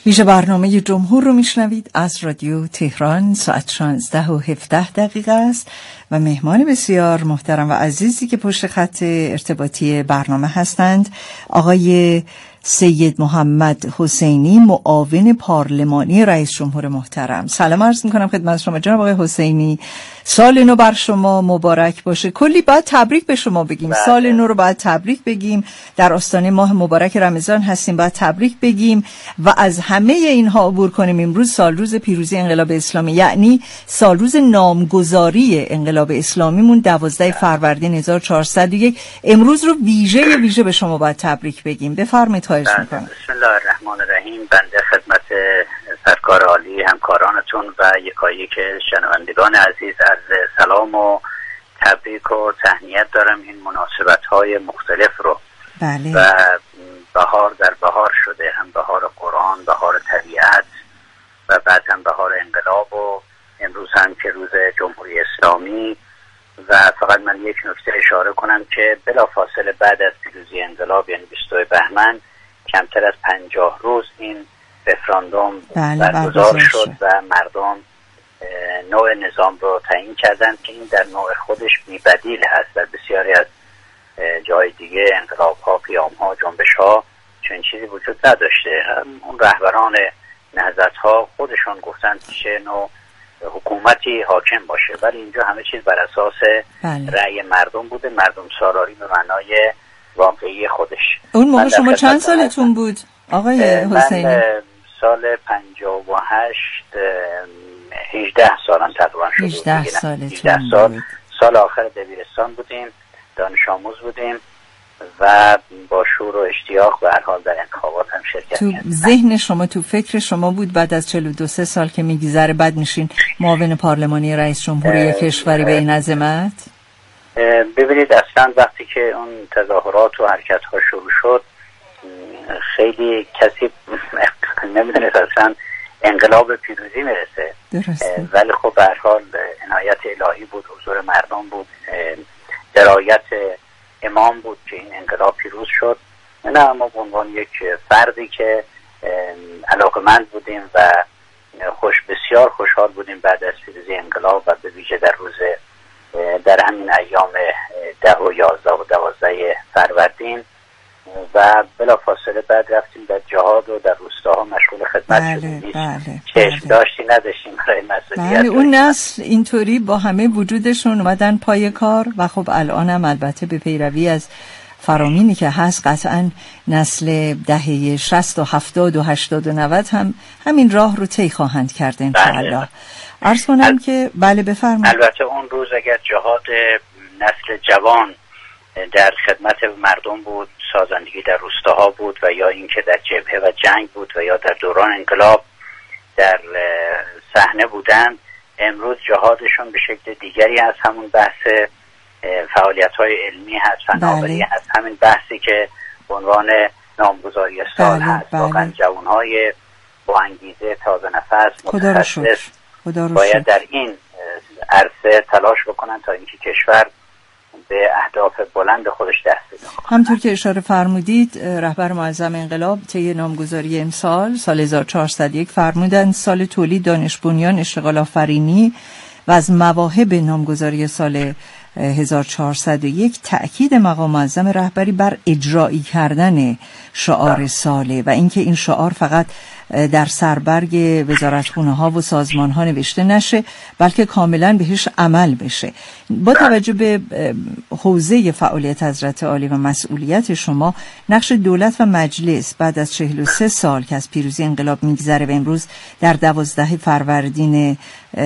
ویژه برنامه جمهور رو میشنوید از رادیو تهران. ساعت 16:17 است و مهمان بسیار محترم و عزیزی که پشت خط ارتباطی برنامه هستند آقای سید محمد حسینی، معاون پارلمانی رئیس جمهور محترم. سلام عرض میکنم خدمت شما جناب آقای حسینی. سال نو بر شما مبارک باشه. کلی باید تبریک به شما بگیم. سال نو رو باید تبریک بگیم، در آستانه ماه مبارک رمضان هستیم، باید تبریک بگیم و از همه اینها عبور کنیم. امروز سال روز پیروزی انقلاب اسلامی، یعنی سال روز نامگذاری انقلاب اسلامیمون 12 فروردین 1401. امروز رو ویژه به شما باید تبریک بگیم. بفرمایید. بسم الله الرحمن الرحیم. بنده خدمت سرکار عالی، همکارانتون و یکایک شنوندگان عزیز عرض سلام و تبریک و تهنیت دارم. این مناسبت‌های مختلف رو بله. و بهار در بهار شده، هم بهار قرآن، بهار طبیعت و بعد هم بهار انقلاب و امروز هم که روز جمهوری اسلامی. و فقط من یک نکته اشاره کنم که بلافاصله بعد از پیروزی انقلاب، یعنی 22 بهمن، کمتر از 50 روز این رفراندوم برگزار شد و مردم نوع نظام رو تعیین کردند که این در نوع خودش بی‌بدیل هست. در بسیاری از جای دیگه انقلاب‌ها، قیام‌ها، جنبش‌ها چنین چیزی وجود نداشته. اون رهبران نهضت‌ها خودشون گفتند چه نوع حکومتی حاکم باشه، ولی اینجا همه چیز بر اساس رأی مردم بوده، مردم سالاری به معنای واقعی خودش. اون موقع شما چند سالتون بود آقای حسینی؟ من سال 58 18 سالم تقریبا شد. 18 سالتون بود. سال آخر دبیرستان بودیم، دانش آموز بودیم و با شور و اشتیاق به هر حال در انتخابات هم شرکت کردیم. تو ذهن شما، تو فکر شما بود بعد از 42 سال که میگذره بعد میشین معاون پارلمانی رئیس جمهوری کشوری به این عظمت؟ ببینید اصلا وقتی که اون تظاهرات و حرکت ها شروع شد خیلی کسی نمیدونست اصلا انقلاب پیروزی میرسه. ولی خب به هر حال عنایت الهی بود، حضور مردم بود، درایت امام بود که این انقلاب پیروز شد. نه ما به عنوان یک فردی که علاقمند بودیم و بسیار خوشحال بودیم بعد از پیروزی انقلاب و به ویژه در همین ایام 10 و 11 و 12 فروردین و بلافاصله بعد رفتیم در جهاد و در روستاها مشغول خدمت شدیم. چشم داشتی نداشتیم برای مسئولیت. اون نسل اینطوری با همه وجودشون اومدن پای کار و خب الان هم البته به پیروی از فرامینی که هست قطعا نسل دهه 60 و 70 و 80 و 90 هم همین راه رو طی خواهند کرد انشاءالله. عرض کنم که بله بفرمایید. البته اون روز اگر جهاد نسل جوان در خدمت مردم بود، سازندگی در روستاها بود و یا اینکه در جبهه و جنگ بود و یا در دوران انقلاب در صحنه بودند، امروز جهادشون به شکل دیگری از همون بحث فعالیت‌های علمی هست، فناوری هست، همین بحثی که به عنوان نامگذاری سال هست. واقعا جوان‌های با انگیزه، تازه نفس، متخصص باید در این عرصه تلاش بکنن تا اینکه کشور به اهداف بلند خودش دست پیدا کنه. همطور که اشاره فرمودید رهبر معظم انقلاب طی نامگذاری امسال سال 1401 فرمودند سال تولید دانش بنیان اشتغال آفرینی و از مواهب نامگذاری سال 1401 تأکید مقام معظم رهبری بر اجرایی کردن شعار ساله و اینکه این شعار فقط در سربرگ وزارتخونه‌ها و سازمان‌ها نوشته نشه بلکه کاملاً بهش عمل بشه. با توجه به حوزه فعالیت حضرت عالی و مسئولیت شما، نقش دولت و مجلس بعد از 43 سال که از پیروزی انقلاب میگذره و امروز در 12 فروردین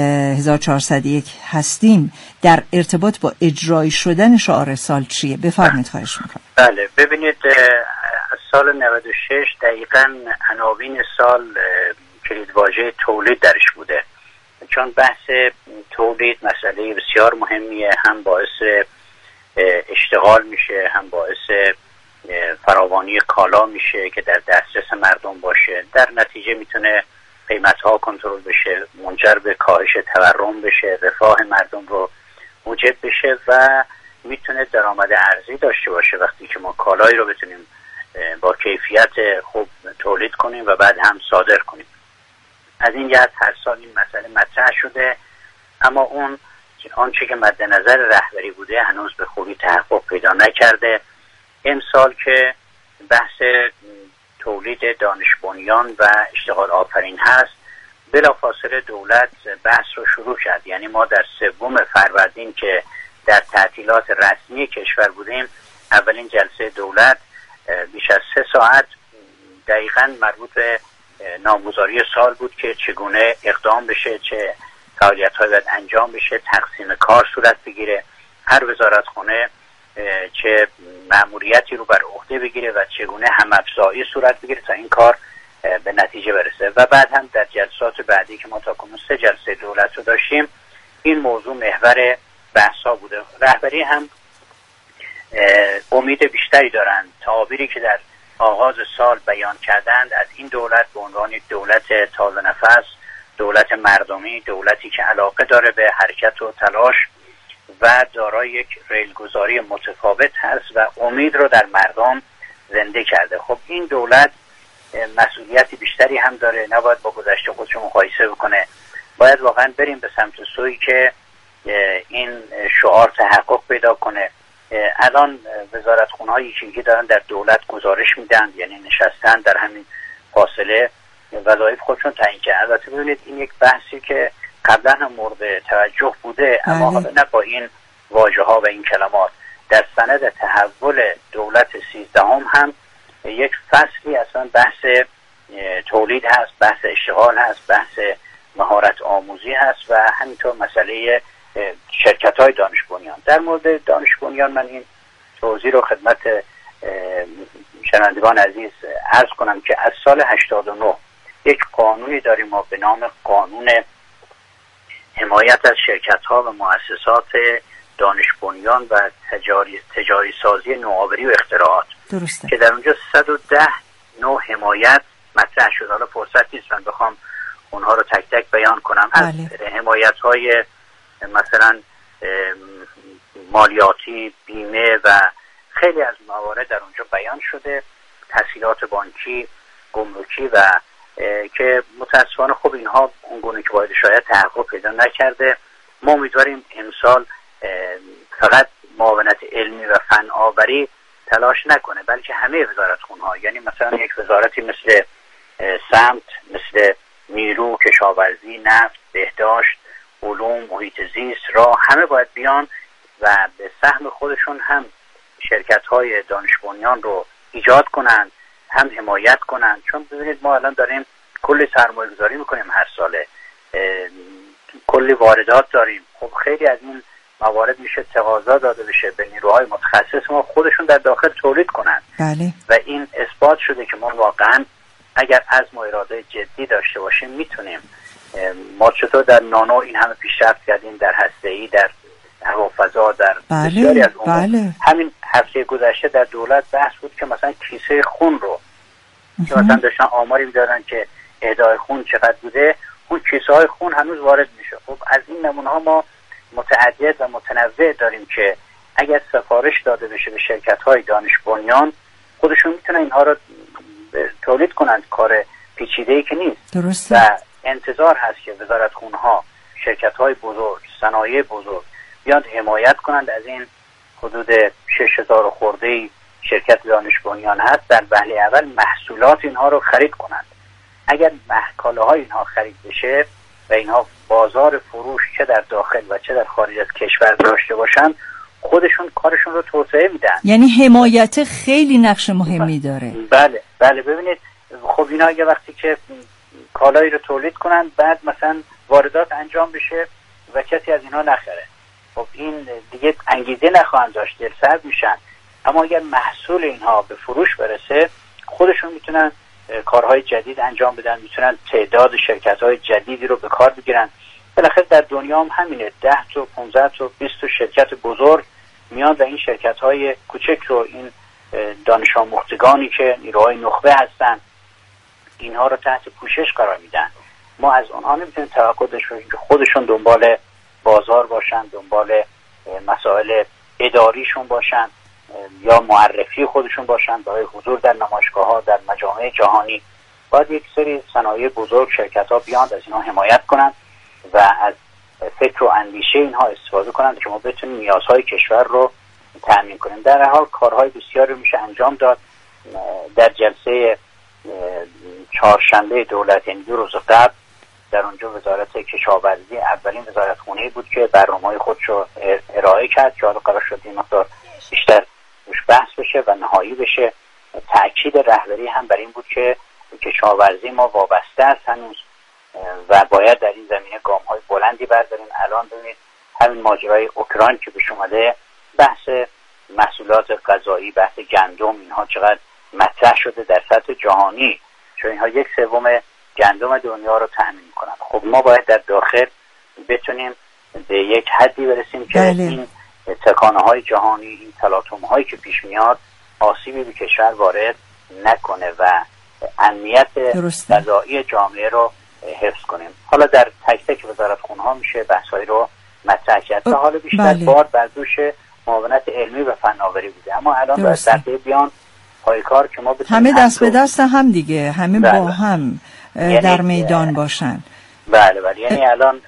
1401 هستیم در ارتباط با اجرایی شدن شعار سال چیه؟ بفرمایید خواهش میکنم. بله ببینید سال 96 دقیقاً عناوین سال کلیدواژه تولید درش بوده، چون بحث تولید مسئله بسیار مهمیه، هم باعث اشتغال میشه، هم باعث فراوانی کالا میشه که در دسترس مردم باشه، در نتیجه میتونه قیمت‌ها کنترل بشه، منجر به کاهش تورم بشه، رفاه مردم رو موجب بشه و میتونه درآمد ارزی داشته باشه. وقتی که ما کالایی رو بتونیم با کیفیت خوب تولید کنیم و بعد هم صادر کنیم. از این جهت هر سال این مسئله مطرح شده، اما آنچه که مد نظر رهبری بوده هنوز به خوبی تحقق پیدا نکرده. امسال که بحث تولید دانش بنیان و اشتغال آفرین هست، بلافاصله دولت بحث رو شروع کرد. یعنی ما در 3 فروردین که در تعطیلات رسمی کشور بودیم، اولین جلسه دولت بیش از 3 ساعت دقیقاً مربوط به نامگذاری سال بود که چگونه اقدام بشه، چه فعالیت‌هایی باید انجام بشه، تقسیم کار صورت بگیره، هر وزارتخانه چه مأموریتی رو بر عهده بگیره و چگونه هم‌افزایی صورت بگیره تا این کار به نتیجه برسه. و بعد هم در جلسات بعدی که ما تاکنون 3 جلسه دولت رو داشتیم، این موضوع محور بحث‌ها بوده. رهبری هم امید بیشتری دارند. تعابیری که در آغاز سال بیان کردند از این دولت به عنوان یک دولت تازه نفس، دولت مردمی، دولتی که علاقه داره به حرکت و تلاش و دارای یک ریلگذاری متفاوت هست و امید رو در مردم زنده کرده. خب این دولت مسئولیتی بیشتری هم داره، نباید با گذشته خودش مقایسه بکنه. باید واقعا بریم به سمت سویی که این شعار تحقق پیدا کنه. الان وزارتخونه‌های یکی دارن در دولت گزارش میدن، یعنی نشستن در همین فاصله وظایف خودشون تعیین کردن. البته ببینید این یک بحثی که قبلا هم مورد توجه بوده، اما حالا نه با این واژه‌ها و این کلمات. در سند تحول دولت 13 هم یک فصلی اصلا بحث تولید هست، بحث اشتغال هست، بحث مهارت آموزی هست و همینطور مسئله شرکت‌های دانش بنیان. در مورد دانش بنیان من این توضیح رو خدمت شنوندگان عزیز عرض کنم که از سال 89 یک قانونی داریم ما به نام قانون حمایت از شرکت‌ها و مؤسسات دانش بنیان و تجاری سازی نوآوری و اختراعات. درسته. که در اونجا 110 نوع حمایت مطرح شد. حالا فرصت نیست من بخوام اونها رو تک تک بیان کنم. از حمایت‌های مثلا مالیاتی، بیمه و خیلی از موارد در اونجا بیان شده، تسهیلات بانکی، گمرکی و که متاسفانه خب اینها اونگونه که باید شاید تحقق پیدا نکرده. ما امیدواریم امسال فقط معاونت علمی و فناوری تلاش نکنه، بلکه همه وزارتخونه‌ها، یعنی مثلا یک وزارتی مثل سمت، مثل نیرو، کشاورزی، نفت، بهداشت، علوم، محیط زیست، راه، همه باید بیان و به سهم خودشون هم شرکت‌های دانش بنیان رو ایجاد کنن، هم حمایت کنن. چون ببینید ما الان داریم کلی سرمایه‌گذاری میکنیم هر ساله، کلی واردات داریم. خب خیلی از این موارد میشه تقاضا داده بشه به نیروهای متخصص ما خودشون در داخل تولید کنن. بله. و این اثبات شده که ما واقعا اگر عزم و اراده جدی داشته باشیم میتونیم. ما چطور در نانو این همه پیشرفت کردیم، در هسته‌ای، در هوافضا، در بسیاری از امور. همین هفته گذشته در دولت بحث بود که مثلا کیسه خون رو که مثلا داشتن آماری میدادن که اهدای خون چقدر بوده، اون کیسه های خون هنوز وارد میشه. خب از این نمونه ها ما متعدد و متنوع داریم که اگر سفارش داده بشه به شرکت های دانش بنیان، خودشون میتونن اینها رو تولید کنند. کار پیچیده‌ای که نیست. درسته. و انتظار هست که وزارتخونه‌ها، شرکت‌های بزرگ، صنایع بزرگ بیان حمایت کنند از این حدود 6000 خرده‌ای شرکت دانش بنیان هست، در وهله اول محصولات اینها رو خرید کنند. اگر کالاهای اینها خرید بشه و اینها بازار فروش چه در داخل و چه در خارج از کشور داشته باشند، خودشون کارشون رو توسعه میدن. یعنی حمایت خیلی نقش مهمی داره. بله بله. ببینید خب اینا اگه وقتی که کالایی رو تولید کنن، بعد مثلا واردات انجام بشه و کسی از اینا نخره، خب این دیگه انگیزه نخواهند داشت، دلسرد میشن. اما اگر محصول اینها به فروش برسه، خودشون میتونن کارهای جدید انجام بدن، میتونن تعداد شرکت‌های جدیدی رو به کار بگیرن. بالاخره در دنیا هم همینه، 10 تا 15 تا 20 تا شرکت بزرگ میان و این شرکت‌های کوچک رو، این دانش آموختگانی که نیروهای نخبه هستن، اینها رو تحت پوشش قرار میدن. ما از اونها نمیتونیم توقع داشته باشیم که خودشون دنبال بازار باشن، دنبال مسائل اداریشون باشن. یا معرفی خودشون باشن برای حضور در نمایشگاه‌ها، در مجامع جهانی. باید یک سری صنایع بزرگ، شرکت‌ها بیان از اینها حمایت کنن و از فکر و اندیشه اینها استفاده کنن که ما بتونیم نیازهای کشور رو تأمین کنیم. در حال کارهای بسیاری میشه انجام داد. در جلسه چهارشنبه دولت، یعنی 2 روز قبل، در اونجا وزارت کشاورزی اولین وزارتخونه‌ای بود که برنامه‌های خودش رو ارائه کرد که حالا قرار شد این مقدار بیشتر روش بحث بشه و نهایی بشه. تأکید رهبری هم بر این بود که کشاورزی ما وابسته است هنوز و باید در این زمینه گام‌های بلندی برداریم. الان ببینید همین ماجرای اوکراین که پیش اومده، بحث محصولات غذایی، بحث گندم، اینها چقدر مطرح شده در سطح جهانی، چون اینها 1/3 گندم دنیا رو تأمین می‌کنن. خب ما باید در داخل بتونیم به یک حدی برسیم که این تکانه‌های جهانی، این تلاطم‌هایی که پیش میاد، آسیبی به کشور وارد نکنه و امنیت غذایی جامعه رو حفظ کنیم. حالا در تک تک وزارتخونه‌ها میشه بحث‌هایی رو مطرح کرد. تا حالا بیشتر بار بر دوش معاونت علمی و فناوری بوده، اما الان باید دقیقه بیان پای کار که ما همه دست به دست هم دیگه، همه با هم در میدان باشن. بله بله، یعنی الان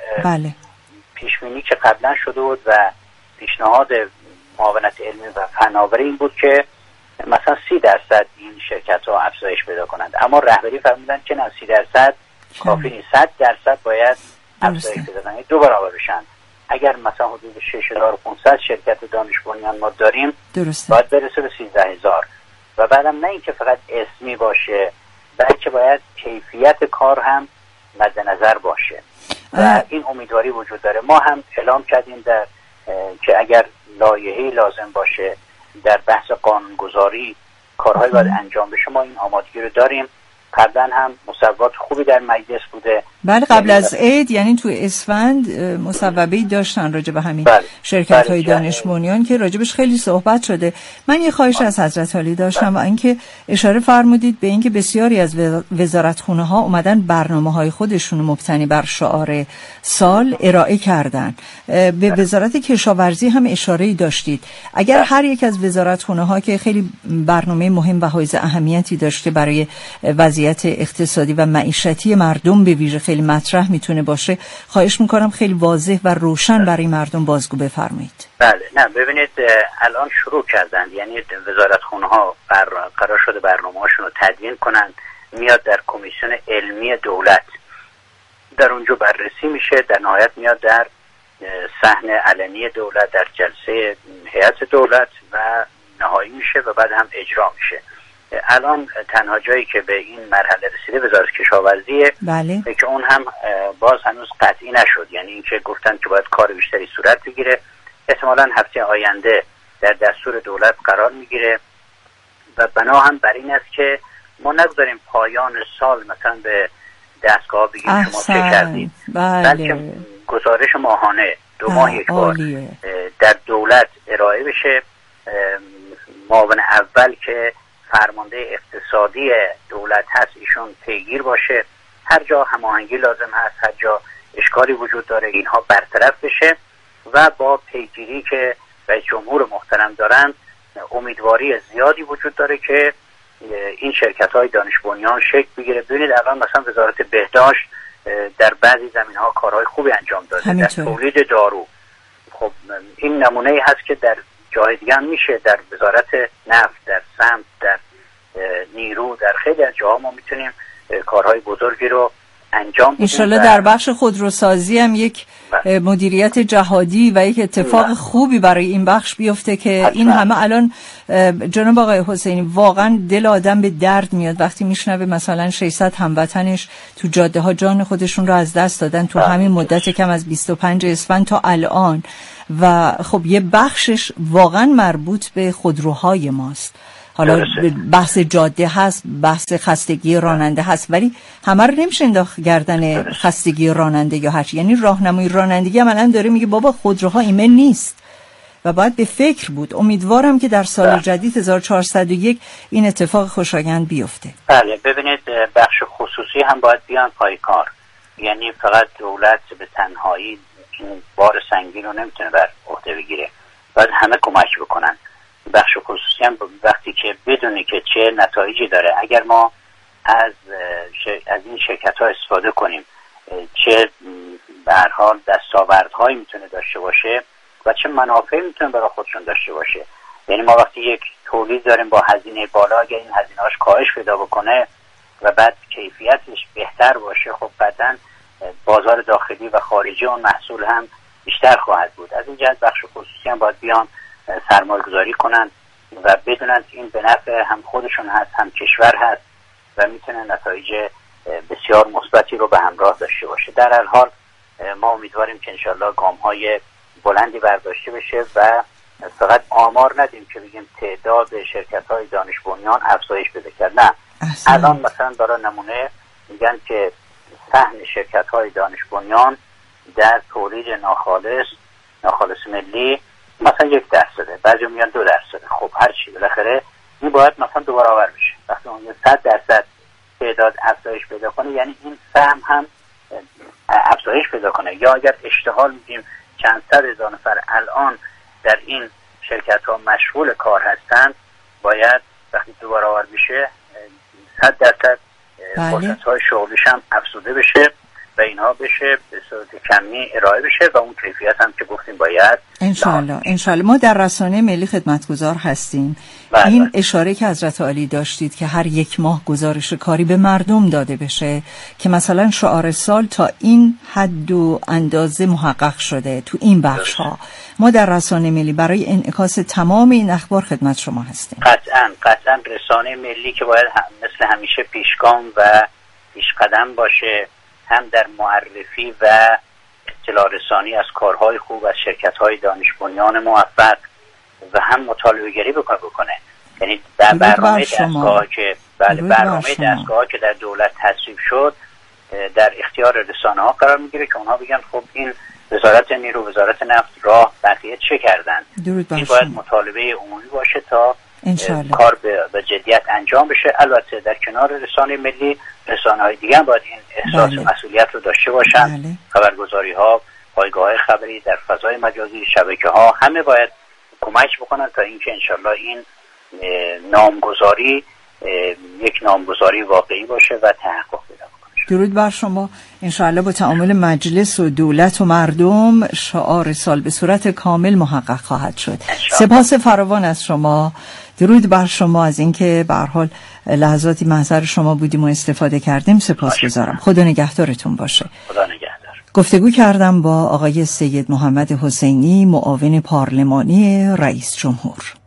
پیشبینی که قبلا شده بود و پیشنهاد معاونت علمی و فناوری این بود که مثلا 30% این شرکت‌ها افزایش پیدا کنند، اما رهبری فرمودن که نه، 30% کافی نیست، 100% باید افزایش پیدا کنند، 2 برابر بشن. اگر مثلا حدود 6500 شرکت دانش بنیان ما داریم، باید برسه به 13000 و بعدم نه اینکه فقط اسمی باشه، بلکه باید کیفیت کار هم مد نظر باشه و این امیدواری وجود داره. ما هم اعلام کردیم در که اگر لایحه‌ای لازم باشه در بحث قانونگذاری کارهایی باید انجام بشه، ما این آمادگی رو داریم. قبلا هم مصوبات خوبی در مجلس بوده. بله، قبل از عید، یعنی تو اسفند مصوبه‌ای داشتن راجع به همین شرکت‌های دانش بنیان که راجبش خیلی صحبت شده. من یه خواهش از حضرت عالی داشتم و اینکه اشاره فرمودید به اینکه بسیاری از وزارتخونه‌ها اومدن برنامه‌های خودشون مبتنی بر شعار سال ارائه کردن. به وزارت کشاورزی هم اشاره‌ای داشتید. اگر هر یک از وزارتخونه‌ها که خیلی برنامه مهم و حائز اهمیتی داشته برای وضعیت اقتصادی و معیشتی مردم به ویژه خیلی مطرح میتونه باشه، خواهش میکنم خیلی واضح و روشن برای مردم بازگو بفرمایید. بله، نه ببینید الان شروع کردن، یعنی وزارتخونه‌ها قرار شده برنامه‌هاشون رو تدوین کنن، میاد در کمیسیون علمی دولت، در اونجا بررسی میشه، در نهایت میاد در صحن علنی دولت، در جلسه هیئت دولت و نهایی میشه و بعد هم اجرا میشه. الان تنها جایی که به این مرحله رسیده وزارت کشاورزیه. بله. که اون هم باز هنوز قطعی نشد، یعنی اینکه گفتن که باید کار بیشتری صورت بگیره، احتمالاً هفته آینده در دستور دولت قرار میگیره و بنا هم بر این است که ما نگذاریم پایان سال مثلا به دستگاه بگیم شما چه کردید، بلکه گزارش ماهانه 2 ماه یک بار در دولت ارائه بشه. معاون اول که فرمانده اقتصادی دولت هست ایشون پیگیر باشه، هر جا هماهنگی لازم هست، هر جا اشکالی وجود داره اینها برطرف بشه و با پیگیری که رئیس جمهور محترم دارن امیدواری زیادی وجود داره که این شرکت‌های دانش بنیان شکل بگیره. ببینید الان مثلا وزارت بهداشت در بعضی زمینه‌ها کارهای خوبی انجام داده، در تولید دارو. خب این نمونه‌ای هست که در جای دیگه هم میشه، در وزارت نفت، در سمت، در نیرو، در خیلی از جاها ما میتونیم کارهای بزرگی رو انجام بدیم. انشالله در بخش خودروسازی هم یک مدیریت جهادی و یک اتفاق خوبی برای این بخش بیفته که این همه الان جناب آقای حسینی واقعا دل آدم به درد میاد وقتی میشنوه مثلا 600 هموطنش تو جاده ها جان خودشون رو از دست دادن تو همین مدت کم از 25 اسفند تا الان و خب یه بخشش واقعا مربوط به خودروهای ماست. حالا بحث جاده هست، بحث خستگی راننده هست، ولی همه رو نمیشه انداخت گردن خستگی راننده یا هرچی. یعنی راهنمای رانندگی هم الان داره میگه بابا خودروها ایمن نیست و باید به فکر بود. امیدوارم که در سال جدید 1401 این اتفاق خوشایند بیفته. بله، ببینید بخش خصوصی هم باید بیان پای کار، یعنی فقط دولت به تنهایی این بار سنگین رو نمیتونه بر عهده بگیره، باید همه کمک بکنن. بخش خصوصی هم وقتی که بدونی که چه نتایجی داره، اگر ما از این شرکت‌ها استفاده کنیم، چه به هر حال دستاوردهایی میتونه داشته باشه و چه منافعی میتونه برای خودشون داشته باشه. یعنی ما وقتی یک تولید داریم با هزینه بالا، اگر این هزینه‌اش کاهش پیدا بکنه و بعد کیفیتش بهتر باشه، خب بعداً بازار داخلی و خارجی اون محصول هم بیشتر خواهد بود. از این جهت بخش خصوصی هم باید بیان سرمایه گذاری کنن و بدونن این به نفع هم خودشون هست هم کشور هست و میتونه نتایج بسیار مثبتی رو به همراه داشته باشه. در هر حال ما امیدواریم که انشالله گام‌های بلندی برداشته بشه و فقط آمار ندیم که بگیم تعداد شرکت‌های دانش بنیان افزایش پیدا کرد. نه، الان مثلا برای نمونه میگن که سهم شرکت‌های دانش بنیان در تولید ناخالص ملی مثلا 1%، بعضی میگن 2%. خب هر چی بالاخره این باید مثلا 2 برابر بشه. وقتی اون 100% تعداد افزایش پیدا کنه، یعنی این سهم هم افزایش پیدا کنه. یا اگر اشتغال میگیم چند صد هزار نفر الان در این شرکت‌ها مشغول کار هستند، باید وقتی 2 برابر بشه 100% فرصت‌های شغلیش هم افزوده بشه و اینها بشه به صورت کمی ارائه بشه و اون کیفیت هم که گفتیم باید انشالله. ما در رسانه ملی خدمتگزار هستیم. این اشاره که حضرت عالی داشتید که هر 1 ماه گزارش کاری به مردم داده بشه که مثلا شعار سال تا این حد و اندازه محقق شده تو این بخش ها، ما در رسانه ملی برای انعکاس تمام این اخبار خدمت شما هستیم. قطعا رسانه ملی که باید مثل همیشه پیشگام و پیشقدم باشه، هم در معرفی و اطلاع رسانی از کارهای خوب از شرکت‌های دانش بنیان موفق و هم مطالعه گری بکنه. یعنی در برنامه دستگاه که در دولت تصویب شد در اختیار رسانه‌ها قرار میگیره که اونها بگن خب این وزارت نیرو، وزارت نفت، راه، بقیه چه کردن. این باید مطالبه عمومی باشه تا کار به جدیت انجام بشه. البته در کنار رسانه ملی، رسانه‌های دیگه هم باید این احساس مسئولیت رو داشته باشن. خبرگزاری‌ها، پایگاه‌های خبری در فضای مجازی، شبکه‌ها، همه باید کمک بکنن تا اینکه انشالله این نامگذاری یک نامگذاری واقعی باشه و تحقق پیدا کنه. درود بر شما. انشالله با تعامل مجلس و دولت و مردم شعار سال به صورت کامل محقق خواهد شد. سپاس فراوان از شما. درود بر شما از اینکه به هر حال لحظاتی محضر شما بودیم و استفاده کردیم. سپاسگزارم. خدا نگهدارتون باشه. خدا نگهدار. گفتگو کردم با آقای سید محمد حسینی، معاون پارلمانی رئیس جمهور.